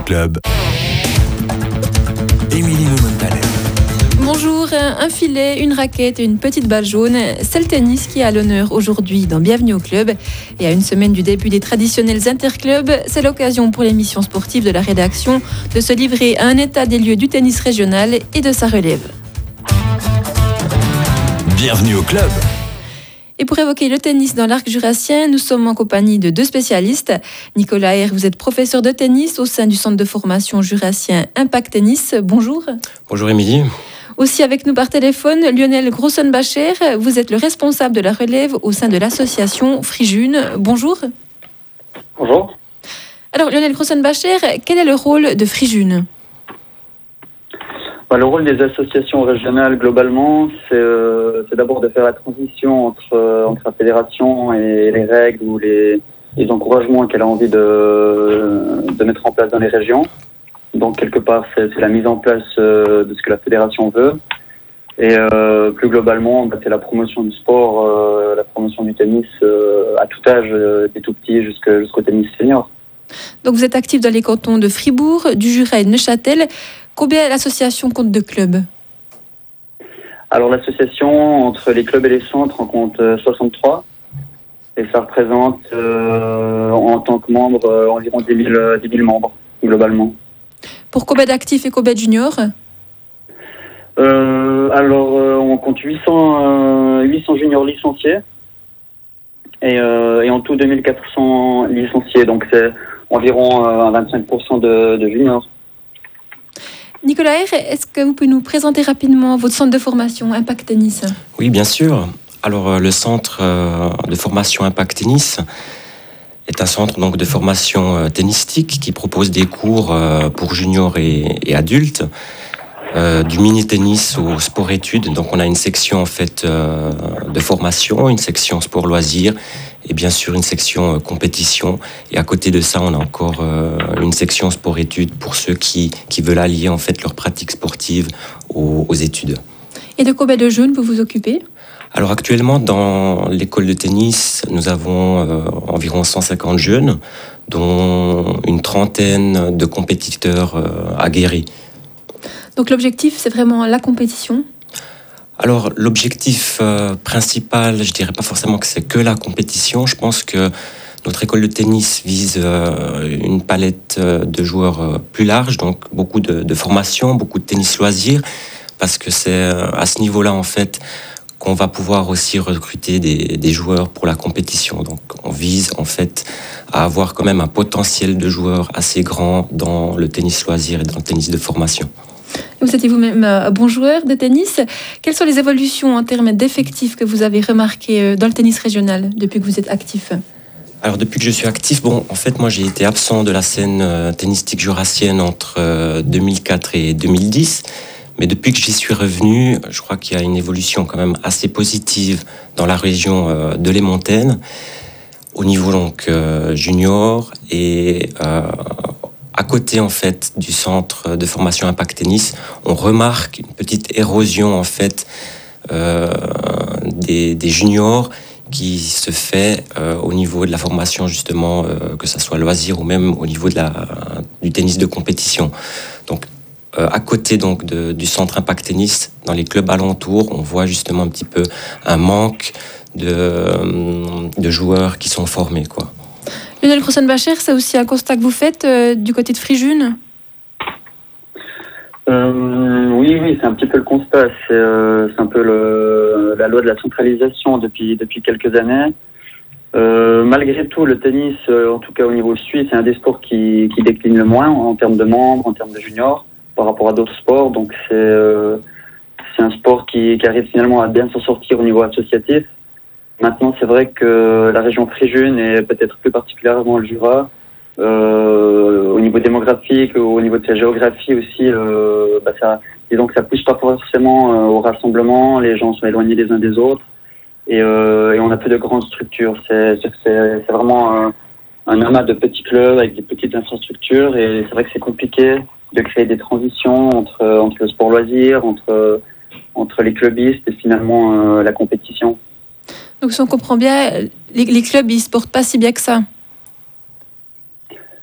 Club. Émilie Montalem. Bonjour, un filet, une raquette et une petite balle jaune, c'est le tennis qui est à l'honneur aujourd'hui dans Bienvenue au Club. Et à une semaine du début des traditionnels interclubs, c'est l'occasion pour l'émission sportive de la rédaction de se livrer à un état des lieux du tennis régional et de sa relève. Bienvenue au Club. Et pour évoquer le tennis dans l'arc jurassien, nous sommes en compagnie de deux spécialistes. Nicolas Herr, vous êtes professeur de tennis au sein du centre de formation jurassien Impact Tennis. Bonjour. Bonjour Émilie. Aussi avec nous par téléphone, Lionel Grossenbacher, vous êtes le responsable de la relève au sein de l'association Frijune. Bonjour. Bonjour. Alors Lionel Grossenbacher, quel est le rôle de Frijune ? Le rôle des associations régionales globalement, c'est d'abord de faire la transition entre la fédération et les règles ou les encouragements qu'elle a envie de mettre en place dans les régions. Donc quelque part, c'est la mise en place de ce que la fédération veut. Et plus globalement, c'est la promotion du sport, la promotion du tennis à tout âge, des tout petits jusqu'au tennis senior. Donc vous êtes actif dans les cantons de Fribourg, du Jura et de Neuchâtel. Combien l'association compte de clubs ? Alors l'association, entre les clubs et les centres, en compte 63. Et ça représente en tant que membre environ 10 000 membres, globalement. Pour combien d'actifs et combien de juniors ? On compte 800 juniors licenciés et en tout 2400 licenciés. Donc c'est environ 25% de juniors. Nicolas Herr, est-ce que vous pouvez nous présenter rapidement votre centre de formation Impact Tennis ? Oui, bien sûr. Alors, le centre de formation Impact Tennis est un centre donc, de formation tennistique qui propose des cours pour juniors et adultes, du mini-tennis au sport-études. Donc, on a une section en fait de formation, une section sport-loisirs et bien sûr une section compétition. Et à côté de ça, on a encore une section sport-études pour ceux qui veulent allier en fait leur pratique sportive aux études. Et de combien de jeunes vous vous occupez ? Alors actuellement, dans l'école de tennis, nous avons environ 150 jeunes, dont une trentaine de compétiteurs aguerris. Donc l'objectif, c'est vraiment la compétition ? Alors l'objectif principal, je dirais pas forcément que c'est que la compétition. Je pense que notre école de tennis vise une palette de joueurs plus large, donc beaucoup de formation, beaucoup de tennis loisirs, parce que c'est à ce niveau-là en fait qu'on va pouvoir aussi recruter des joueurs pour la compétition. Donc on vise en fait à avoir quand même un potentiel de joueurs assez grand dans le tennis loisir et dans le tennis de formation. Vous étiez vous-même un bon joueur de tennis. Quelles sont les évolutions en termes d'effectifs que vous avez remarquées dans le tennis régional depuis que vous êtes actif ? Alors depuis que je suis actif, en fait moi j'ai été absent de la scène tennistique jurassienne entre 2004 et 2010. Mais depuis que j'y suis revenu, je crois qu'il y a une évolution quand même assez positive dans la région de Les Montaigne, au niveau donc junior et à côté en fait du centre de formation Impact Tennis, on remarque une petite érosion en fait des juniors qui se fait au niveau de la formation justement, que ça soit loisir ou même au niveau du tennis de compétition. Donc à côté donc du centre Impact Tennis, dans les clubs alentours, on voit justement un petit peu un manque de joueurs qui sont formés, quoi. Lionel Grossenbacher, c'est aussi un constat que vous faites du côté de Frijune ? Oui, c'est un petit peu le constat. C'est un peu la loi de la centralisation depuis quelques années. Malgré tout, le tennis, en tout cas au niveau suisse, c'est un des sports qui décline le moins en termes de membres, en termes de juniors, par rapport à d'autres sports. Donc c'est un sport qui arrive finalement à bien s'en sortir au niveau associatif. Maintenant, c'est vrai que la région Frijune et peut-être plus particulièrement le Jura, au niveau démographique, au niveau de sa géographie aussi, disons que ça pousse pas forcément au rassemblement. Les gens sont éloignés les uns des autres et on a peu de grandes structures. C'est vraiment un amas de petits clubs avec des petites infrastructures et c'est vrai que c'est compliqué de créer des transitions entre le sport loisir, entre les clubistes et finalement la compétition. Donc si on comprend bien, les clubs ils se portent pas si bien que ça.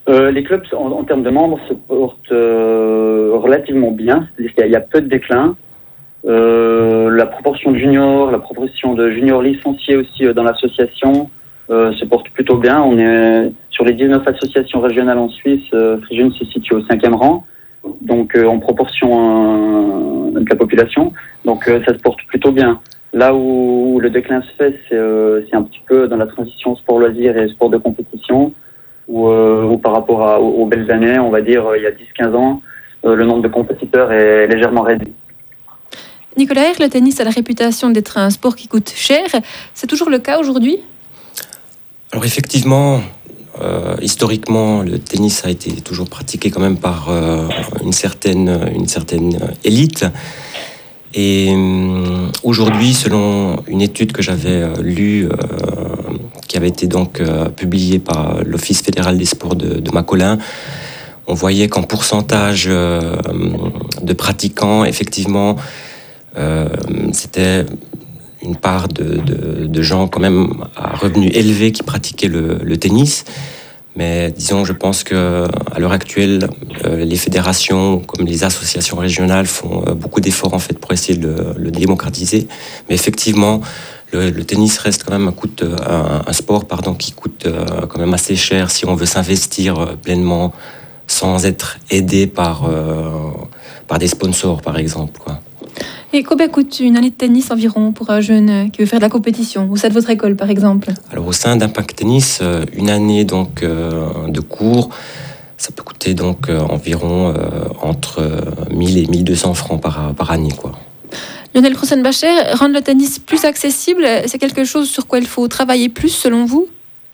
Les clubs, en termes de membres, se portent relativement bien. C'est-à-dire qu'il y a peu de déclin. La proportion de juniors, la proportion de juniors licenciés aussi dans l'association se porte plutôt bien. On est sur les 19 associations régionales en Suisse, Frijun se situe au 5e rang, donc en proportion de la population. Donc ça se porte plutôt bien. Là où le déclin se fait, c'est un petit peu dans la transition sport-loisir et sport de compétition, où par rapport aux belles années, on va dire il y a 10-15 ans, le nombre de compétiteurs est légèrement réduit. Nicolas Herr, le tennis a la réputation d'être un sport qui coûte cher. C'est toujours le cas aujourd'hui ? Alors effectivement, historiquement, le tennis a été toujours pratiqué quand même par une certaine élite. Et aujourd'hui, selon une étude que j'avais lue, qui avait été donc publiée par l'Office fédéral des sports de Macolin, on voyait qu'en pourcentage de pratiquants, effectivement, c'était une part de gens quand même à revenus élevés qui pratiquaient le tennis. Mais disons, je pense que à l'heure actuelle, les fédérations comme les associations régionales font beaucoup d'efforts en fait pour essayer de le démocratiser. Mais effectivement, le tennis reste quand même un sport qui coûte quand même assez cher si on veut s'investir pleinement sans être aidé par des sponsors, par exemple, quoi. Et combien coûte une année de tennis environ pour un jeune qui veut faire de la compétition, au sein de votre école par exemple ? Alors au sein d'Impact Tennis, une année donc de cours, ça peut coûter donc environ entre 1000 et 1200 francs par année, quoi. Lionel Grossenbacher, rendre le tennis plus accessible, c'est quelque chose sur quoi il faut travailler plus selon vous ?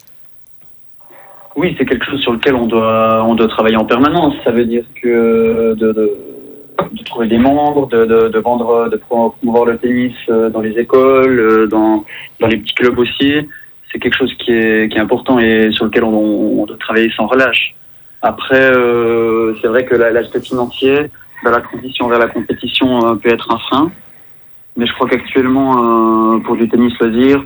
Oui, c'est quelque chose sur lequel on doit travailler en permanence. Ça veut dire que de trouver des membres, de vendre, de promouvoir le tennis dans les écoles, dans les petits clubs aussi. C'est quelque chose qui est important et sur lequel on doit travailler sans relâche. Après, c'est vrai que l'aspect financier, dans la transition vers la compétition, peut être un frein. Mais je crois qu'actuellement, pour du tennis loisir,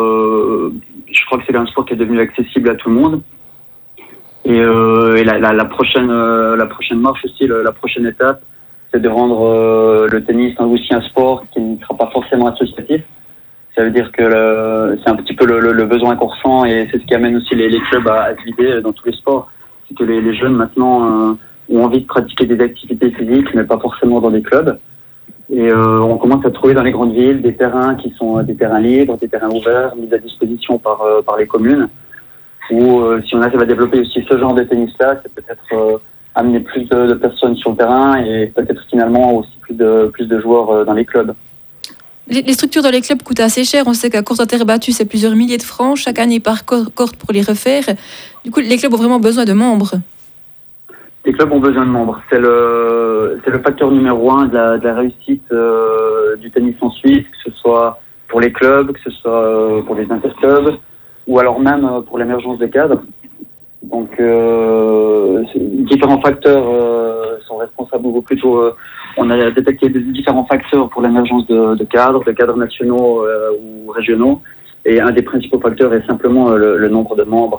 je crois que c'est un sport qui est devenu accessible à tout le monde. Et la prochaine marche aussi, la prochaine étape, c'est de rendre le tennis aussi un sport qui ne sera pas forcément associatif. Ça veut dire que c'est un petit peu le besoin qu'on ressent et c'est ce qui amène aussi les clubs à se vider dans tous les sports. C'est que les jeunes maintenant ont envie de pratiquer des activités physiques, mais pas forcément dans des clubs. Et on commence à trouver dans les grandes villes des terrains qui sont des terrains libres, des terrains ouverts, mis à disposition par les communes. Ou si on arrive à développer aussi ce genre de tennis-là, c'est peut-être amener plus de personnes sur le terrain et peut-être finalement aussi plus de joueurs dans les clubs. Les structures dans les clubs coûtent assez cher. On sait qu'à course à terre battue, c'est plusieurs milliers de francs chaque année par cohorte pour les refaire. Du coup, les clubs ont vraiment besoin de membres. Les clubs ont besoin de membres. C'est le facteur numéro 1 de la réussite du tennis en Suisse, que ce soit pour les clubs, que ce soit pour les interclubs, ou alors même pour l'émergence des cadres. Donc, différents facteurs sont responsables, ou plutôt, on a détecté différents facteurs pour l'émergence de cadres nationaux ou régionaux. Et un des principaux facteurs est simplement le nombre de membres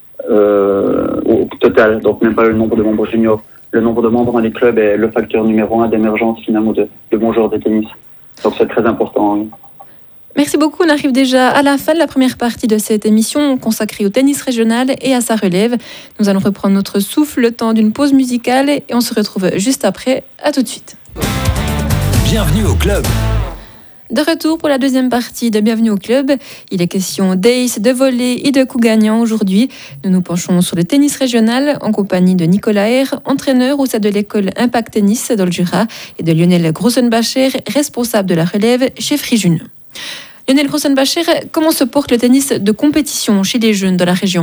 au total, donc même pas le nombre de membres juniors. Le nombre de membres dans les clubs est le facteur numéro 1 d'émergence finalement de bons joueurs de tennis. Donc c'est très important, oui. Merci beaucoup. On arrive déjà à la fin de la première partie de cette émission consacrée au tennis régional et à sa relève. Nous allons reprendre notre souffle le temps d'une pause musicale et on se retrouve juste après. À tout de suite. Bienvenue au club. De retour pour la deuxième partie de Bienvenue au club. Il est question d'ace, de volley et de coups gagnants aujourd'hui. Nous nous penchons sur le tennis régional en compagnie de Nicolas Herr, entraîneur au sein de l'école Impact Tennis dans le Jura, et de Lionel Grossenbacher, responsable de la relève chez Frijun. Lionel Grossenbacher, comment se porte le tennis de compétition chez les jeunes de la région ?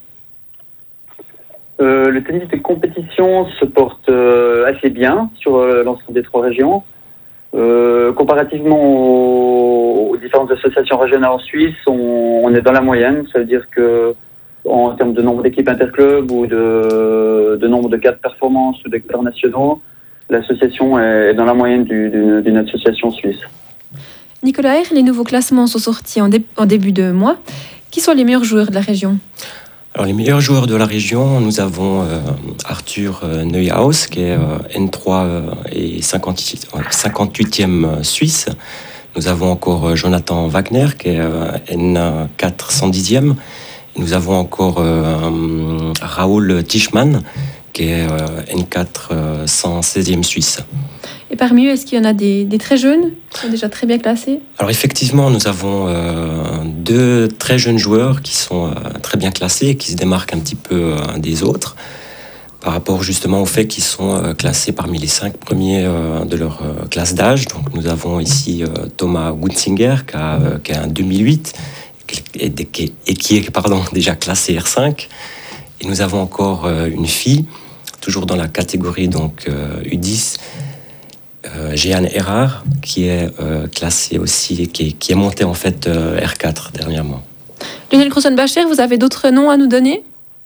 Le tennis de compétition se porte assez bien sur l'ensemble des 3 régions. Comparativement aux différentes associations régionales en Suisse, on est dans la moyenne. Ça veut dire que en termes de nombre d'équipes interclubs ou de nombre de cas de performance ou d'acteurs nationaux, l'association est dans la moyenne d'une association suisse. Nicolas Herr, les nouveaux classements sont sortis en début de mois. Qui sont les meilleurs joueurs de la région ? Alors les meilleurs joueurs de la région, nous avons Arthur Neuhaus qui est N3 et 58e Suisse. Nous avons encore Jonathan Wagner qui est N4 110e. Nous avons encore Raoul Tischmann qui est N4 116e Suisse. Et parmi eux, est-ce qu'il y en a des très jeunes qui sont déjà très bien classés? Alors effectivement, nous avons 2 très jeunes joueurs qui sont très bien classés et qui se démarquent un petit peu des autres par rapport justement au fait qu'ils sont classés parmi les 5 premiers de leur classe d'âge. Donc nous avons ici Thomas Gunzinger qui a un 2008 et qui est déjà classé R5. Et nous avons encore une fille, toujours dans la catégorie donc U10, Jeanne Erard, qui est classée aussi, qui est montée en fait R4 dernièrement. Lionel Grossenbacher, vous avez d'autres noms à nous donner?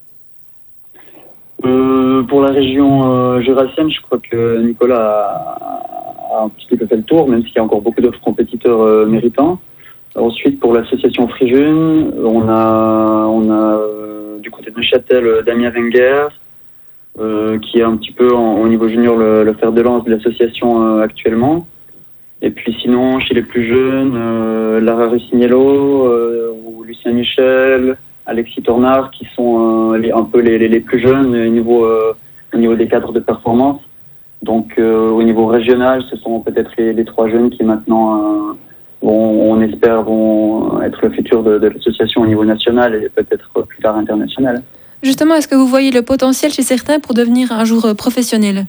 Pour la région jurassienne, je crois que Nicolas a un petit peu fait le tour, même s'il y a encore beaucoup d'autres compétiteurs méritants. Ensuite, pour l'association Frijun, on a du côté de Neuchâtel Damien Wenger, qui est un petit peu au niveau junior le fer de lance de l'association actuellement. Et puis sinon, chez les plus jeunes, Lara Russignello, ou Lucien Michel, Alexis Tornard, qui sont un peu les plus jeunes au niveau des cadres de performance. Donc au niveau régional, ce sont peut-être les 3 jeunes qui maintenant, on espère, vont être le futur de l'association au niveau national et peut-être plus tard international. Justement, est-ce que vous voyez le potentiel chez certains pour devenir un jour professionnel?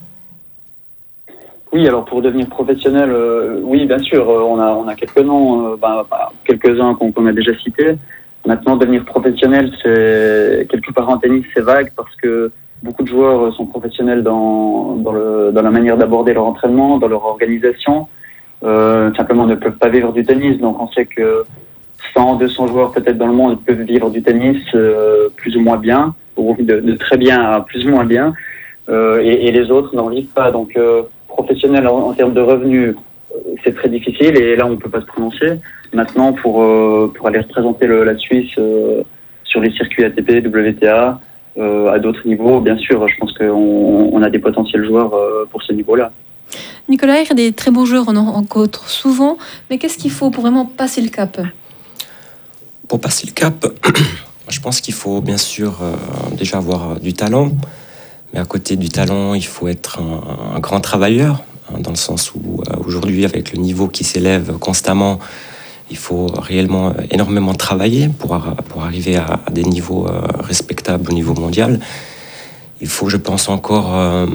Oui, alors pour devenir professionnel, oui, bien sûr, on a quelques noms, quelques-uns qu'on a déjà cités. Maintenant, devenir professionnel, c'est quelque part en tennis, c'est vague parce que beaucoup de joueurs sont professionnels dans la manière d'aborder leur entraînement, dans leur organisation. Simplement, ne peuvent pas vivre du tennis. Donc, on sait que 100, 200 joueurs peut-être dans le monde peuvent vivre du tennis plus ou moins bien, ou de très bien à plus ou moins bien, et les autres n'en vivent pas. Donc, professionnel en termes de revenus, c'est très difficile, et là, on ne peut pas se prononcer. Maintenant, pour aller représenter la Suisse sur les circuits ATP, WTA, à d'autres niveaux, bien sûr, je pense qu'on a des potentiels joueurs pour ce niveau-là. Nicolas, il y a des très bons joueurs, on en rencontre souvent, mais qu'est-ce qu'il faut pour vraiment passer le cap? Pour passer le cap, je pense qu'il faut bien sûr déjà avoir du talent, mais à côté du talent, il faut être un grand travailleur, dans le sens où aujourd'hui, avec le niveau qui s'élève constamment, il faut réellement énormément travailler pour arriver à des niveaux respectables au niveau mondial. Il faut, je pense, encore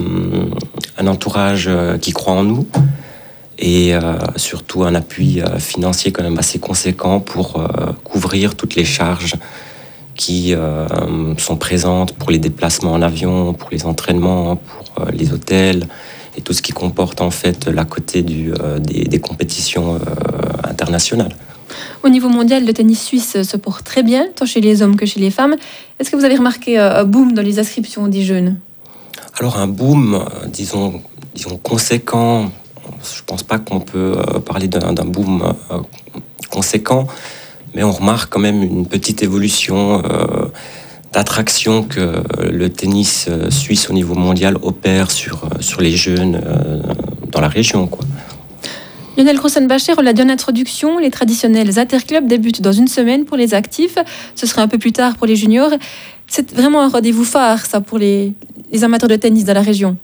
un entourage qui croit en nous et surtout un appui financier quand même assez conséquent pour couvrir toutes les charges qui sont présentes pour les déplacements en avion, pour les entraînements, pour les hôtels et tout ce qui comporte en fait l'à côté des compétitions internationales. Au niveau mondial, le tennis suisse se porte très bien, tant chez les hommes que chez les femmes. Est-ce que vous avez remarqué un boom dans les inscriptions des jeunes? Alors un boom, disons conséquent, je ne pense pas qu'on peut parler d'un boom conséquent, mais on remarque quand même une petite évolution d'attraction que le tennis suisse au niveau mondial opère sur les jeunes dans la région, quoi. Lionel Grossenbacher, on l'a dit en introduction, les traditionnels interclubs débutent dans une semaine pour les actifs. Ce sera un peu plus tard pour les juniors. C'est vraiment un rendez-vous phare, ça, pour les amateurs de tennis dans la région.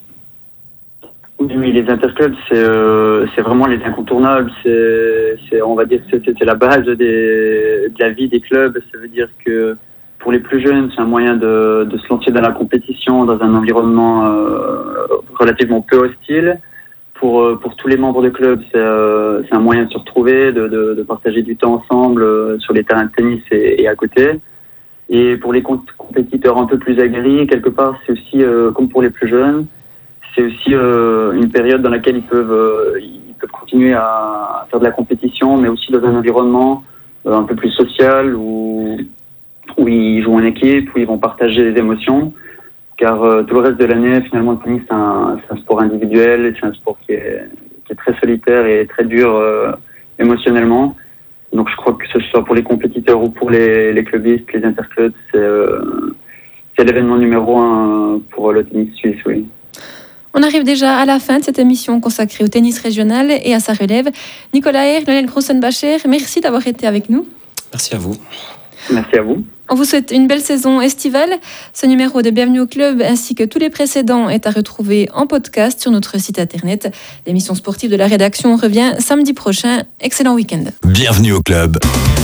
Oui, les interclubs, c'est vraiment les incontournables. On va dire que c'est la base de la vie des clubs. Ça veut dire que pour les plus jeunes, c'est un moyen de se lancer dans la compétition dans un environnement relativement peu hostile. Pour tous les membres de club, c'est un moyen de se retrouver, de partager du temps ensemble sur les terrains de tennis et à côté. Et pour les compétiteurs un peu plus aguerris, quelque part, c'est aussi, comme pour les plus jeunes, c'est aussi une période dans laquelle ils peuvent continuer à faire de la compétition, mais aussi dans un environnement un peu plus social, où ils jouent en équipe, où ils vont partager les émotions. Car tout le reste de l'année, finalement, le tennis, c'est un sport individuel, c'est un sport qui est très solitaire et très dur émotionnellement. Donc je crois que ce soit pour les compétiteurs ou pour les clubistes, les interclubs, c'est l'événement numéro 1 pour le tennis suisse, oui. On arrive déjà à la fin de cette émission consacrée au tennis régional et à sa relève. Nicolas Herr, Lionel Grossenbacher, merci d'avoir été avec nous. Merci à vous. Merci à vous. On vous souhaite une belle saison estivale. Ce numéro de Bienvenue au Club ainsi que tous les précédents est à retrouver en podcast sur notre site internet. L'émission sportive de la rédaction revient samedi prochain. Excellent week-end. Bienvenue au club.